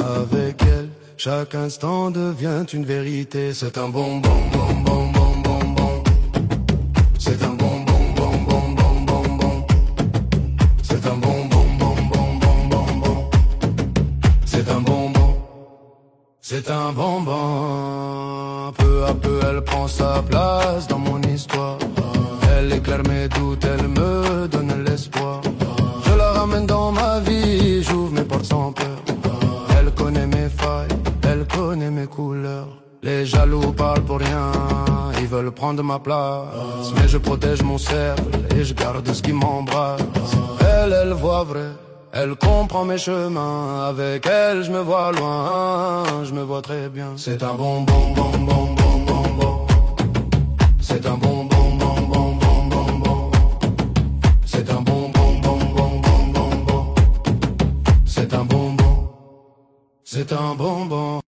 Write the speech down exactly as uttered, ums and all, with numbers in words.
Avec elle, chaque instant devient une vérité. C'est un bonbon, bon, bon, bon, bon, bon. C'est un bonbon, bon, bon, bon, bon, bon. C'est un bonbon, bon, bon, bon, bon, bon. C'est un bonbon, c'est un bonbon. Peu à peu, elle prend sa place dans mon histoire. Elle éclaire mes doutes, elle me donne l'espoir. Je la ramène dans ma vie, j'ouvre mes portes sans peur. Elle connaît mes failles, elle connaît mes couleurs. Les jaloux parlent pour rien, ils veulent prendre ma place. Mais je protège mon cercle et je garde ce qui m'embrasse. Elle, elle voit vrai, elle comprend mes chemins. Avec elle, je me vois loin, je me vois très bien. C'est un bonbon, bon, bon, bon, bon, bon. C'est un bonbon, bon, bon, bon, bon, bon. C'est un bonbon, bon, bon, bon, bon, bon. C'est un bonbon, c'est un bonbon.